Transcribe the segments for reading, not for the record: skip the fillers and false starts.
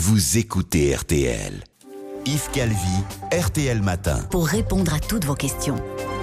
vous écoutez RTL. Yves Calvi, RTL Matin. Pour répondre à toutes vos questions.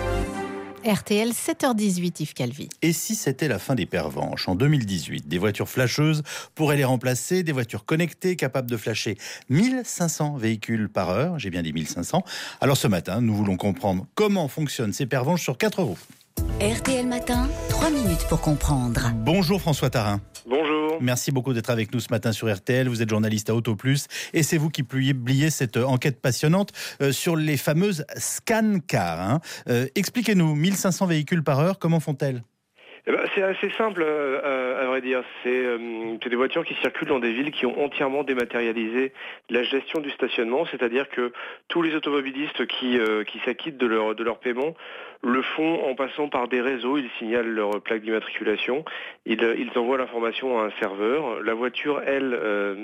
RTL 7h18, Yves Calvi. Et si c'était la fin des pervenches en 2018, des voitures flasheuses pourraient les remplacer, des voitures connectées capables de flasher 1500 véhicules par heure, j'ai bien dit 1500. Alors ce matin, nous voulons comprendre comment fonctionnent ces pervenches sur 4 roues. RTL Matin, 3 minutes pour comprendre. Bonjour François Tarin. Bonjour. Merci beaucoup d'être avec nous ce matin sur RTL. Vous êtes journaliste à Auto Plus et c'est vous qui publiez cette enquête passionnante sur les fameuses scan cars. Expliquez-nous, 1500 véhicules par heure, comment font-elles ? C'est assez simple, à vrai dire. C'est des voitures qui circulent dans des villes qui ont entièrement dématérialisé la gestion du stationnement, c'est-à-dire que tous les automobilistes qui s'acquittent de leur paiement le font en passant par des réseaux. Ils signalent leur plaque d'immatriculation, ils envoient l'information à un serveur. La voiture, elle,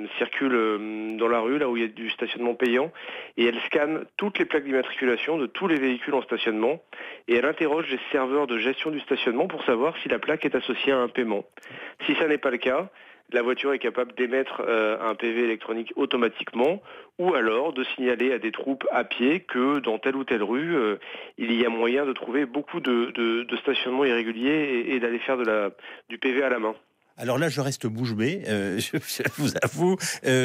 circule dans la rue, là où il y a du stationnement payant, et elle scanne toutes les plaques d'immatriculation de tous les véhicules en stationnement, et elle interroge les serveurs de gestion du stationnement pour savoir si la plaque est associée à un paiement. Si ça n'est pas le cas, la voiture est capable d'émettre un PV électronique automatiquement, ou alors de signaler à des troupes à pied que dans telle ou telle rue, il y a moyen de trouver beaucoup de stationnements irréguliers et d'aller faire du PV à la main. Alors là, je reste bouche bée, je vous avoue.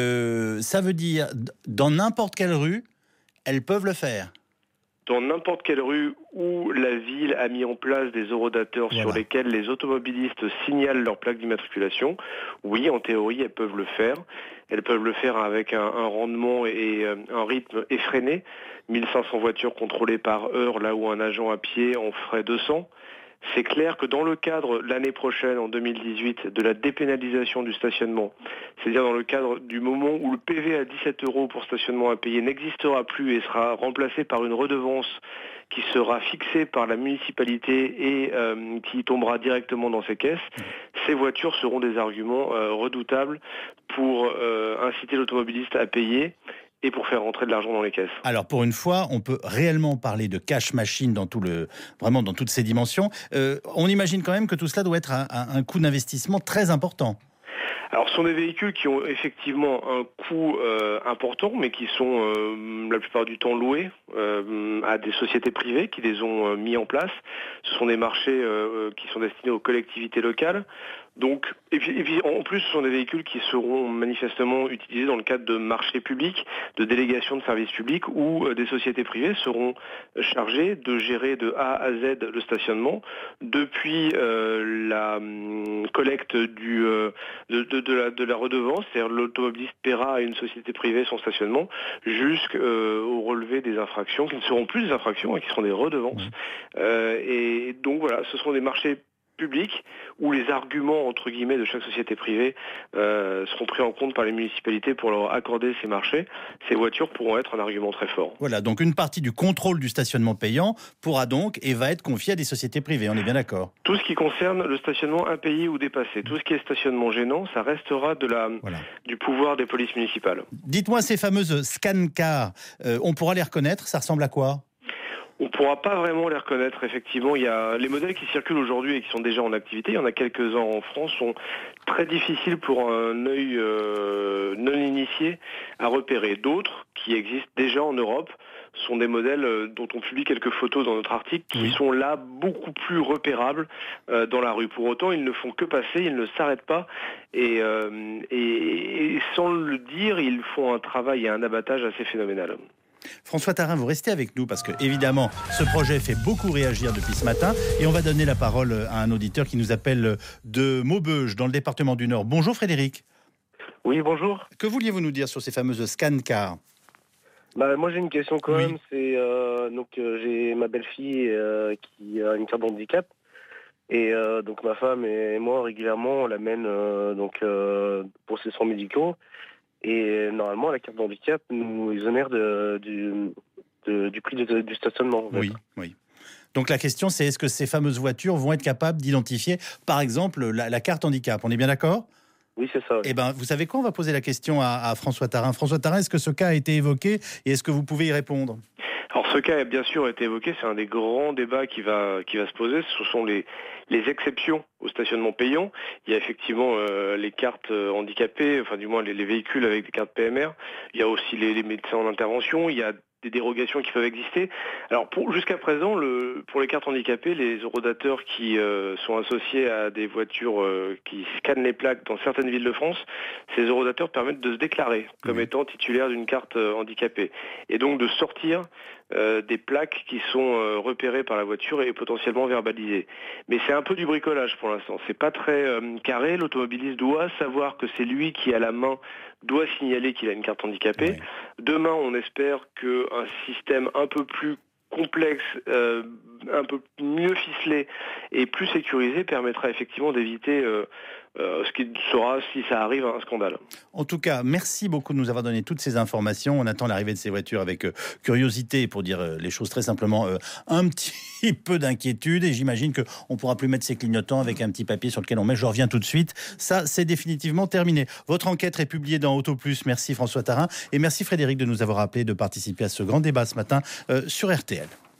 Ça veut dire, dans n'importe quelle rue, elles peuvent le faire. Dans n'importe quelle rue où la ville a mis en place des horodateurs sur lesquels les automobilistes signalent leur plaque d'immatriculation, oui, en théorie, elles peuvent le faire. Elles peuvent le faire avec un rendement et un rythme effréné. 1500 voitures contrôlées par heure, là où un agent à pied en ferait 200. C'est clair que dans le cadre, l'année prochaine, en 2018, de la dépénalisation du stationnement, c'est-à-dire dans le cadre du moment où le PV à 17 € pour stationnement à payer n'existera plus et sera remplacé par une redevance qui sera fixée par la municipalité et qui tombera directement dans ses caisses, ces voitures seront des arguments redoutables pour inciter l'automobiliste à payer et pour faire rentrer de l'argent dans les caisses. Alors pour une fois, on peut réellement parler de cash machine vraiment dans toutes ses dimensions. On imagine quand même que tout cela doit être un coût d'investissement très important. Alors ce sont des véhicules qui ont effectivement un coût important, mais qui sont la plupart du temps loués à des sociétés privées qui les ont mis en place. Ce sont des marchés qui sont destinés aux collectivités locales. Donc, et puis en plus, ce sont des véhicules qui seront manifestement utilisés dans le cadre de marchés publics, de délégations de services publics, où des sociétés privées seront chargées de gérer de A à Z le stationnement, depuis la collecte de la redevance, c'est-à-dire l'automobiliste paiera à une société privée son stationnement, jusqu'au relevé des infractions, qui ne seront plus des infractions, qui seront des redevances. Et donc voilà, ce seront des marchés public où les arguments entre guillemets de chaque société privée seront pris en compte par les municipalités pour leur accorder ces marchés. Ces voitures pourront être un argument très fort. Voilà, donc une partie du contrôle du stationnement payant pourra donc et va être confiée à des sociétés privées, on est bien d'accord. Tout ce qui concerne le stationnement impayé ou dépassé, tout ce qui est stationnement gênant, ça restera du pouvoir des polices municipales. Dites-moi, ces fameuses scan cars, on pourra les reconnaître, ça ressemble à quoi ? On ne pourra pas vraiment les reconnaître, effectivement. Il y a les modèles qui circulent aujourd'hui et qui sont déjà en activité, il y en a quelques-uns en France, sont très difficiles pour un œil non initié à repérer. D'autres, qui existent déjà en Europe, sont des modèles dont on publie quelques photos dans notre article, qui sont là beaucoup plus repérables dans la rue. Pour autant, ils ne font que passer, ils ne s'arrêtent pas, et sans le dire, ils font un travail et un abattage assez phénoménal. François Tarin, vous restez avec nous parce que évidemment ce projet fait beaucoup réagir depuis ce matin et on va donner la parole à un auditeur qui nous appelle de Maubeuge dans le département du Nord. Bonjour Frédéric. Oui, bonjour. Que vouliez-vous nous dire sur ces fameuses scan cars ? Moi j'ai une question quand même, c'est j'ai ma belle-fille qui a une carte de handicap et donc ma femme et moi régulièrement on l'amène pour ses soins médicaux. Et normalement, la carte de handicap nous exonère du prix du stationnement. En fait. Oui. Donc la question, c'est est-ce que ces fameuses voitures vont être capables d'identifier, par exemple, la carte handicap ? On est bien d'accord ? Oui, c'est ça. Oui. Eh bien, vous savez quoi ? On va poser la question à François Tarin. François Tarin, est-ce que ce cas a été évoqué et est-ce que vous pouvez y répondre ? Alors ce cas a bien sûr été évoqué, c'est un des grands débats qui va se poser, ce sont les exceptions au stationnement payant. Il y a effectivement les cartes handicapées, enfin du moins les véhicules avec des cartes PMR, il y a aussi les médecins en intervention, il y a des dérogations qui peuvent exister. Alors jusqu'à présent, pour les cartes handicapées, les horodateurs qui sont associés à des voitures qui scannent les plaques dans certaines villes de France, ces horodateurs permettent de se déclarer comme étant titulaires d'une carte handicapée et donc de sortir des plaques qui sont repérées par la voiture et potentiellement verbalisées. Mais c'est un peu du bricolage pour l'instant. C'est pas très carré. L'automobiliste doit savoir que c'est lui qui à la main doit signaler qu'il a une carte handicapée. Oui. Demain, on espère qu'un système un peu plus complexe, un peu mieux ficelé et plus sécurisé permettra effectivement d'éviter ce qui sera, si ça arrive, un scandale. En tout cas, merci beaucoup de nous avoir donné toutes ces informations. On attend l'arrivée de ces voitures avec curiosité, pour dire les choses très simplement, un petit peu d'inquiétude. Et j'imagine qu'on ne pourra plus mettre ses clignotants avec un petit papier sur lequel on met « Je reviens tout de suite ». Ça, c'est définitivement terminé. Votre enquête est publiée dans Auto Plus. Merci François Tarin. Et merci Frédéric de nous avoir appelé, de participer à ce grand débat ce matin sur RTL.